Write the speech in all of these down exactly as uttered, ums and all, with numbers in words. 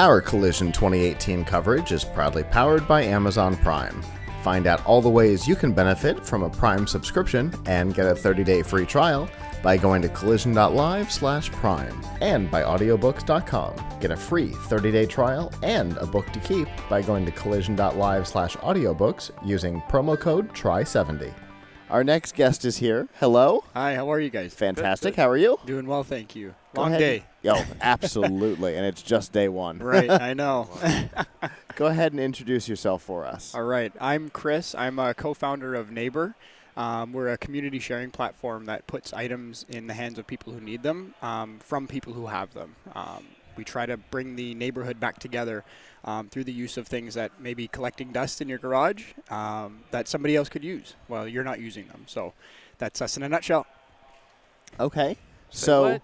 Our Collision twenty eighteen coverage is proudly powered by Amazon Prime. Find out all the ways you can benefit from a Prime subscription and get a thirty-day free trial by going to collision.live slash prime and by audiobooks dot com. Get a free thirty-day trial and a book to keep by going to collision.live slash audiobooks using promo code try seventy. Our next guest is here. Hello. Hi, how are you guys? Fantastic. How are you? Doing well, thank you. Go Long ahead. day. Yo, absolutely. And it's just day one. Right, I know. Go ahead and introduce yourself for us. All right, I'm Chris. I'm a co-founder of Neighbor. Um, we're a community sharing platform that puts items in the hands of people who need them um, from people who have them. Um, we try to bring the neighborhood back together um, through the use of things that may be collecting dust in your garage um, that somebody else could use while you're not using them. So that's us in a nutshell. Okay. Say So,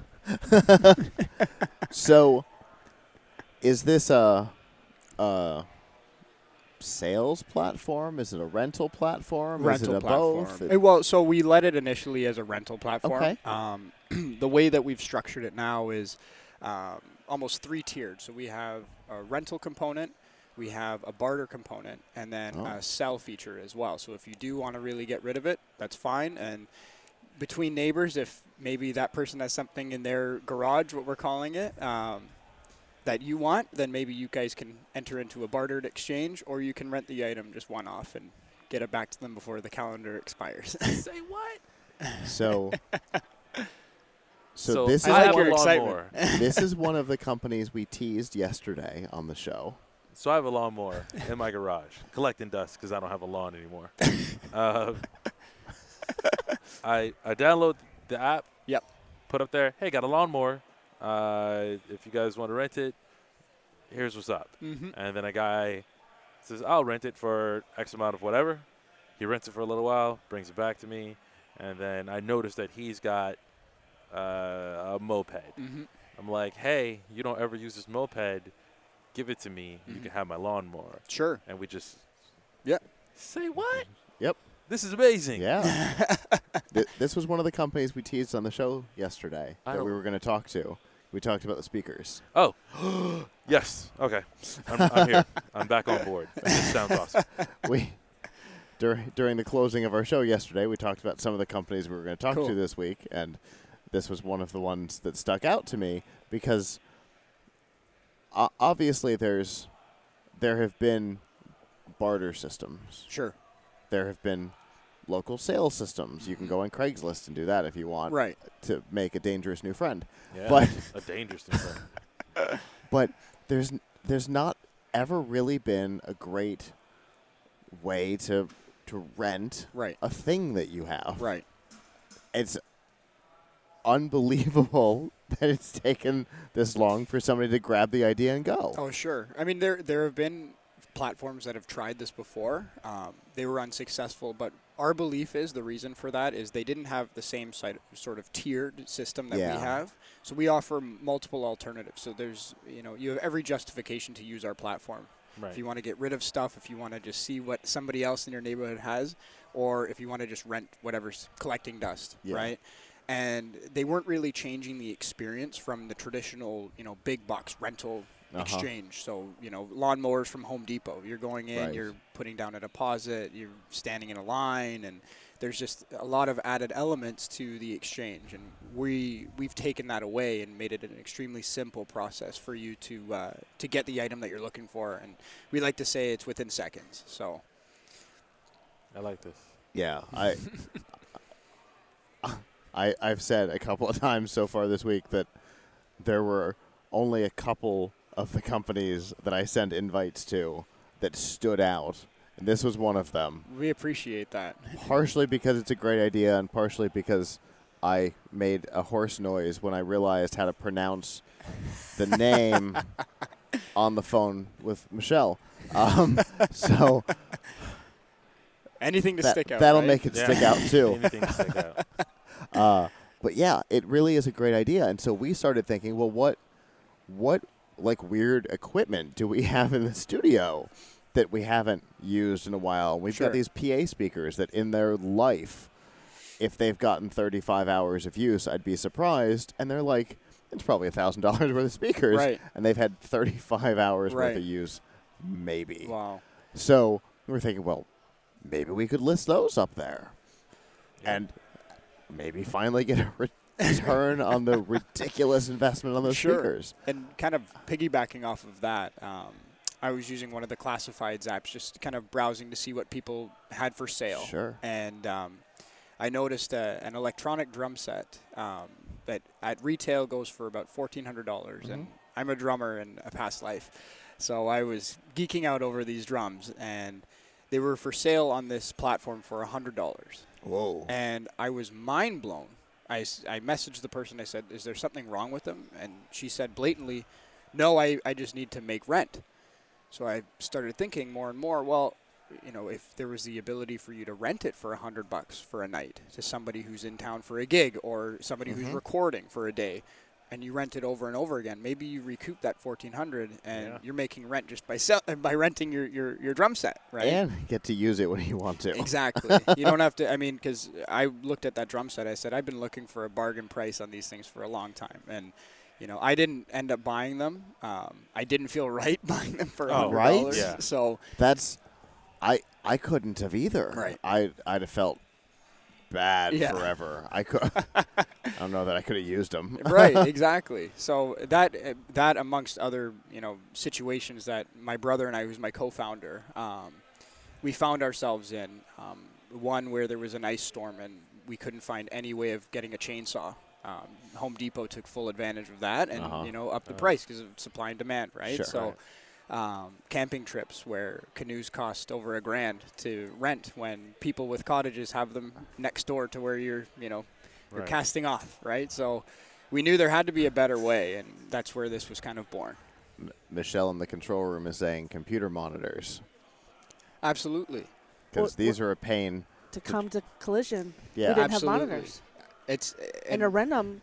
so is this a, a sales platform? Is it a rental platform? Rental is it a platform. both? Uh, Well, so we led it initially as a rental platform. Okay. Um, the way that we've structured it now is um, almost three-tiered. So we have a rental component, we have a barter component, and then Oh. a sell feature as well. So if you do want to really get rid of it, that's fine. And between neighbors, if maybe that person has something in their garage, what we're calling it, um, that you want, then maybe you guys can enter into a bartered exchange, or you can rent the item just one off and get it back to them before the calendar expires. Say what? So, so, So this I is like have one, your a excitement. lawnmower. this is one of the companies we teased yesterday on the show. So I have a lawnmower in my garage, collecting dust because I don't have a lawn anymore. uh, I I download the app. Yep. Put up there, hey, got a lawnmower. Uh, if you guys want to rent it, here's what's up. Mm-hmm. And then a guy says, I'll rent it for X amount of whatever. He rents it for a little while, brings it back to me, and then I notice that he's got uh, a moped. Mm-hmm. I'm like, hey, you don't ever use this moped. Give it to me. You Mhm. can have my lawnmower. Sure. And we just Yeah. say what? Yep. This is amazing. Yeah. Th- this was one of the companies we teased on the show yesterday I that we don't- were going to talk to. We talked about the speakers. Oh, yes. Okay. I'm, I'm here. I'm back on board. This sounds awesome. we dur- during the closing of our show yesterday, we talked about some of the companies we were going to talk Cool. to this week, and this was one of the ones that stuck out to me because o- obviously there's there have been barter systems. Sure. There have been local sales systems. You can go on Craigslist and do that if you want Right. to make a dangerous new friend. Yeah. But a dangerous thing. but there's n- there's not ever really been a great way to to rent Right. a thing that you have. Right. It's unbelievable that it's taken this long for somebody to grab the idea and go. Oh, sure. I mean, there there have been platforms that have tried this before. Um, they were unsuccessful, but our belief is the reason for that is they didn't have the same side, sort of tiered system that Yeah. we have. So we offer m- multiple alternatives. So there's, you know, you have every justification to use our platform. Right. If you want to get rid of stuff, if you want to just see what somebody else in your neighborhood has, or if you want to just rent whatever's collecting dust, Yeah. right? And they weren't really changing the experience from the traditional, you know, big box rental Uh-huh. exchange. So, you know, lawnmowers from Home Depot. You're going in, Right. you're putting down a deposit, you're standing in a line, and there's just a lot of added elements to the exchange. And we we've taken that away and made it an extremely simple process for you to uh, to get the item that you're looking for. And we like to say it's within seconds. So I like this. Yeah, I, I, I've said a couple of times so far this week that there were only a couple of the companies that I sent invites to that stood out, and this was one of them. we appreciate that. Partially because it's a great idea, and partially because I made a horse noise when I realized how to pronounce the name on the phone with Michelle. Um, so Anything to that, stick out. that'll right? make it Yeah. stick out too. Anything to stick out. Uh, but yeah, it really is a great idea. And so we started thinking, well, what, what like weird equipment do we have in the studio that we haven't used in a while? We've Sure. got these P A speakers that in their life, if they've gotten thirty-five hours of use, I'd be surprised. And they're like, it's probably a thousand dollars worth of speakers, Right. and they've had thirty-five hours worth Right. of use, maybe. Wow. So we're thinking, well, maybe we could list those up there, Yeah. and maybe finally get a return on the ridiculous investment on those Sure. speakers. And kind of piggybacking off of that, um, I was using one of the classifieds apps, just kind of browsing to see what people had for sale. Sure. And um, I noticed uh, an electronic drum set um, that at retail goes for about fourteen hundred dollars. Mm-hmm. And I'm a drummer in a past life. So I was geeking out over these drums, and they were for sale on this platform for one hundred dollars. Whoa. And I was mind blown. I, s- I messaged the person. I said, is there something wrong with them? And she said blatantly, no, I, I just need to make rent. So I started thinking more and more, well, you know, if there was the ability for you to rent it for a hundred bucks for a night to somebody who's in town for a gig or somebody who's Mhm. recording for a day, and you rent it over and over again, maybe you recoup that fourteen hundred and Yeah. you're making rent just by sell- by renting your, your, your drum set, right? And get to use it when you want to. Exactly. You don't have to, I mean, because I looked at that drum set, I said, I've been looking for a bargain price on these things for a long time. And, you know, I didn't end up buying them. Um, I didn't feel right buying them for Oh, one hundred dollars. right? Yeah. So, That's, I I couldn't have either. Right. I I'd have felt bad Yeah. forever. I could. I don't know that I could have used them. right, exactly. So that uh, that amongst other, you know, situations that my brother and I, who's my co-founder, um, we found ourselves in. Um, one where there was an ice storm and we couldn't find any way of getting a chainsaw. Um, Home Depot took full advantage of that and, Uh-huh. you know, upped the Uh. price because of supply and demand, right? Sure. So um, camping trips where canoes cost over a grand to rent when people with cottages have them next door to where you're, you know, you're Right. casting off, right? So we knew there had to be a better way, and that's where this was kind of born. M- Michelle in the control room is saying computer monitors Absolutely. because Well, these are a pain. To come to Collision, Yeah. we didn't Absolutely. have monitors. It's And to rent them,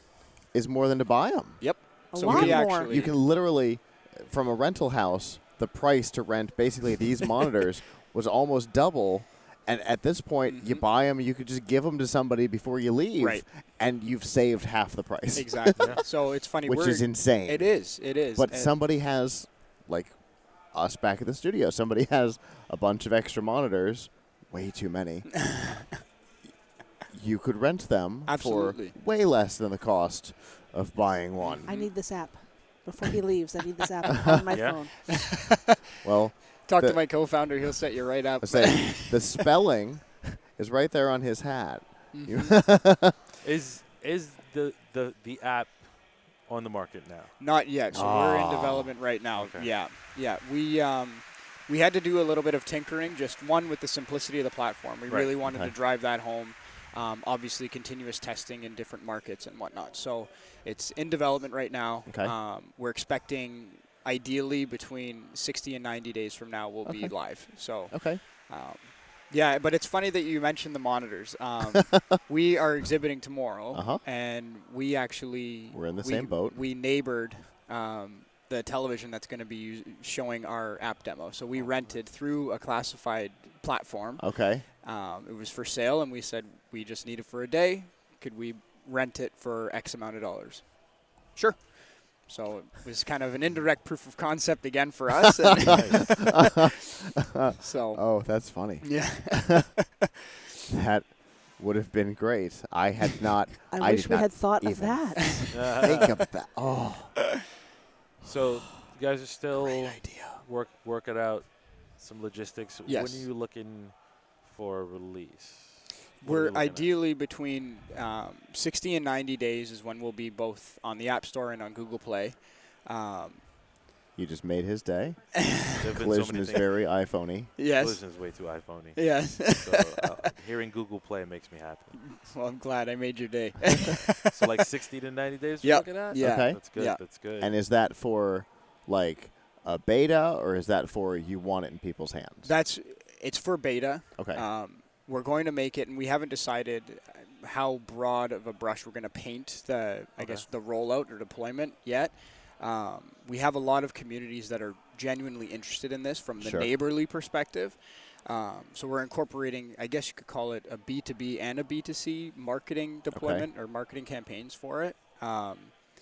Is more than to buy them. Yep. a So lot we more. actually- You can literally, from a rental house, the price to rent basically these monitors was almost double. And at this point, you Mhm. buy them, you could just give them to somebody before you leave, Right. and you've saved half the price, Exactly. Yeah. So it's funny. which we're, is insane. It is. It is. But And- somebody has, like us back at the studio, somebody has a bunch of extra monitors, way too many. You could rent them Absolutely. for way less than the cost of buying one. I need this app. Before he leaves, I need this app on my Yeah. phone. Well, Talk the- to my co-founder. He'll set you right up. I say the spelling is right there on his hat. Mhm. You- Is is the, the the app on the market now? Not yet. So we're in Ah. development right now. Okay. Yeah, yeah. We um, we had to do a little bit of tinkering. Just one with the simplicity of the platform. We Right. really wanted Okay. to drive that home. Um, obviously, continuous testing in different markets and whatnot. So it's in development right now. Okay. Um, we're expecting ideally between sixty and ninety days from now we'll be Okay. live. So. okay. Um, yeah, but it's funny that you mentioned the monitors. Um, we are exhibiting tomorrow, Uh-huh. and we actually We're in the we, same boat. We neighbored um, the television that's going to be us- showing our app demo. So we rented through a classified platform. Okay. Um, it was for sale, and we said we just need it for a day. Could we rent it for X amount of dollars? Sure. So it was kind of an indirect proof of concept again for us. and so Oh, that's funny. yeah. That would have been great. I had not. I, I wish did we not had thought of even that. think of that. Oh, So you guys are still great idea. work working out some logistics. Yes. When are you looking for a release? What are we We're looking at? ideally between um, sixty and ninety days is when we'll be both on the App Store and on Google Play. Um, You just made his day. There've been so Collision many is things. very iPhoney. yes. Collision is way too iPhoney. Yes. So uh, hearing Google Play makes me happy. Well, I'm glad I made your day. So like sixty to ninety days we're Yep. looking at? Yeah. Okay. That's good. Yeah. That's good. And is that for like a beta, or is that for you want it in people's hands? That's it's for beta. okay. Um, we're going to make it, and we haven't decided how broad of a brush we're going to paint the, I Okay. guess, the rollout or deployment yet. Um, we have a lot of communities that are genuinely interested in this from the Sure. neighborly perspective. Um, so we're incorporating, I guess you could call it a B two B and a B two C marketing deployment or marketing campaigns for it. Um,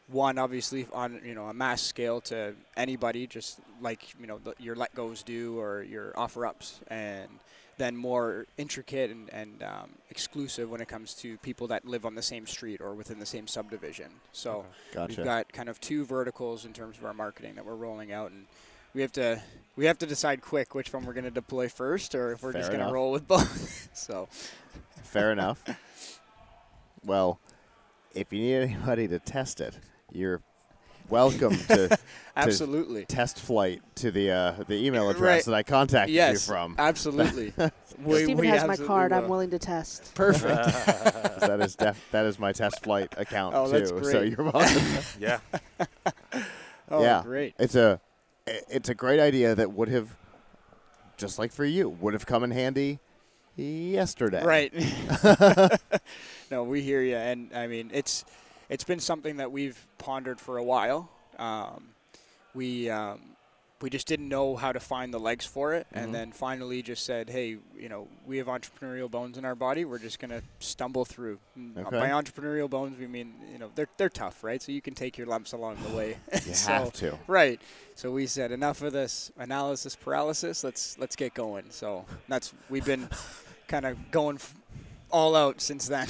one, obviously, on you know a mass scale to anybody, just like you know the, your let goes do or your offer ups, and then more intricate and, and um, exclusive when it comes to people that live on the same street or within the same subdivision. So Okay. Gotcha. we've got kind of two verticals in terms of our marketing that we're rolling out, and we have to we have to decide quick which one we're going to deploy first, or if we're Fair just going to enough. roll with both. So Fair enough. Well, if you need anybody to test it, you're welcome to absolutely. test flight to the uh, the email address Right. that I contacted Yes, you from. absolutely. we, Steven we has my absolutely card. I'm will. willing to test. Perfect. that is def- that is my test flight account Oh, too. that's So great. you're welcome. Yeah. Oh, Yeah. great. It's a it's a great idea that would have, just like for you, would have come in handy yesterday. Right. No, we hear you, and I mean it's it's been something that we've pondered for a while. Um, we um, we just didn't know how to find the legs for it, Mhm. and then finally just said, hey, you know, we have entrepreneurial bones in our body. We're just gonna stumble through. And Okay. By entrepreneurial bones, we mean you know they're they're tough, right? So you can take your lumps along the way. You So- have to. Right. So we said enough of this analysis paralysis. Let's let's get going. So that's we've been kind of going f- all out since then.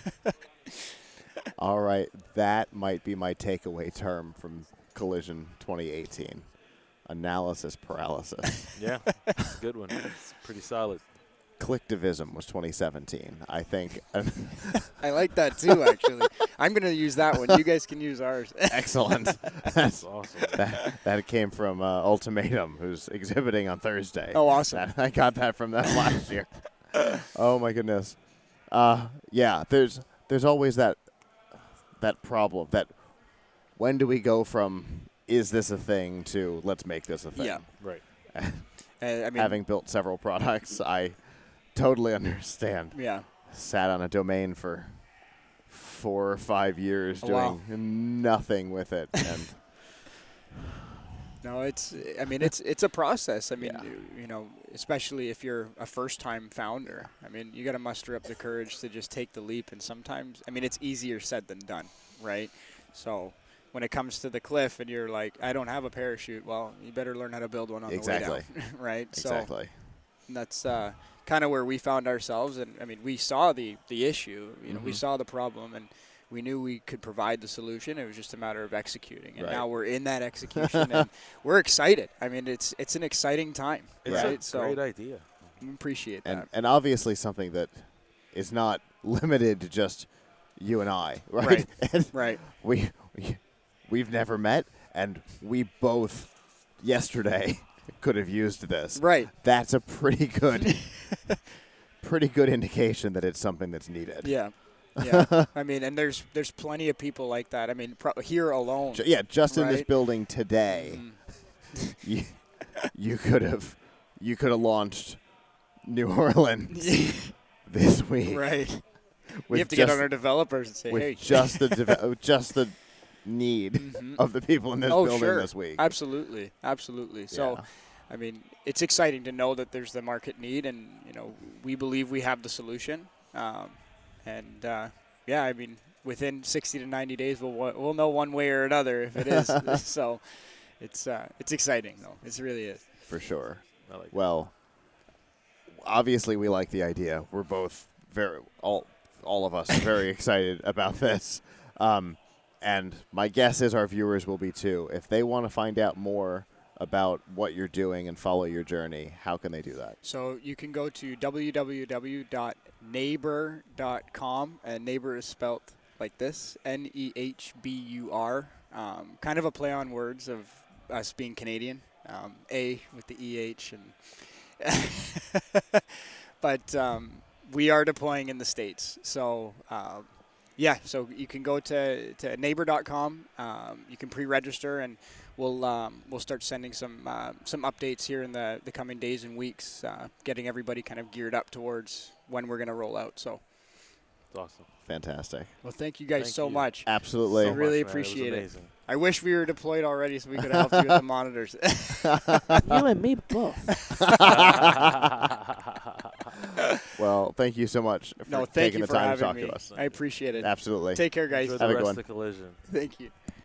All right, that might be my takeaway term from Collision twenty eighteen. Analysis paralysis. Yeah. Good one. It's pretty solid. Clicktivism was twenty seventeen. I think. I like that too. Actually, I'm gonna use that one. You guys can use ours. Excellent. That's That's, awesome. that, that came from uh, Ultimatum, who's exhibiting on Thursday. Oh, awesome. That, I got that from them last year. Oh my goodness. Uh, yeah, there's there's always that that problem that when do we go from is this a thing to let's make this a thing? Yeah. Right. Uh, I mean, Having built several products, I totally understand. yeah. Sat on a domain for four or five years Oh, doing wow. nothing with it, and No, it's. I mean, it's it's a process. I mean, Yeah. you, you know, especially if you're a first-time founder. I mean, you got to muster up the courage to just take the leap. And sometimes, I mean, it's easier said than done, right? So when it comes to the cliff, and you're like, I don't have a parachute. Well, you better learn how to build one on Exactly. the way down, right? exactly. So that's uh, kind of where we found ourselves. And I mean, we saw the the issue. You know, we Mhm. saw the problem, and we knew we could provide the solution. It was just a matter of executing. And Right. now we're in that execution, and we're excited. I mean, it's it's an exciting time. It's Yeah. a Right? So great idea. we appreciate And that. and obviously something that is not limited to just you and I, right? Right. And Right. we, we we've never met, and we both yesterday could have used this. Right. That's a pretty good, pretty good indication that it's something that's needed. Yeah. Yeah. I mean, and there's there's plenty of people like that. I mean, pro- here alone. Ju- yeah, just in this Right. building today, Mhm. you, you could have you could have launched New Orleans this week. Right. with We have to just, get on our developers and say, with hey. just the deve- just the need Mhm. of the people in this Oh, building sure. this week. Absolutely. Absolutely. So. Yeah. I mean, it's exciting to know that there's the market need, and you know, we believe we have the solution. Um, and uh, yeah, I mean, within sixty to ninety days, we'll we'll know one way or another if it is. So, it's uh, it's exciting though. It really is. For sure. I like Well, obviously we like the idea. We're both very all all of us are very excited about this. Um, and my guess is our viewers will be too. If they want to find out more about what you're doing and follow your journey, how can they do that? So you can go to w w w dot neighbor dot com, and neighbor is spelt like this, N E H B U R. Um, kind of a play on words of us being Canadian. Um, A with the E H, and but um, we are deploying in the States. So uh, yeah, so you can go to, to neighbor dot com. Um, you can pre-register, and we'll um, we'll start sending some uh, some updates here in the, the coming days and weeks, uh, getting everybody kind of geared up towards when we're going to roll out. So, It's awesome. Fantastic. well, thank you guys Thank so you. much. Absolutely. So really much, man. It was appreciate it. amazing. I wish we were deployed already so we could have helped you with the monitors. You and me both. Well, thank you so much for no, thank taking you the for time to having talk me. to us. I appreciate it. Absolutely. Take care, guys. Enjoy Have a the good rest one. of Collision. Thank you.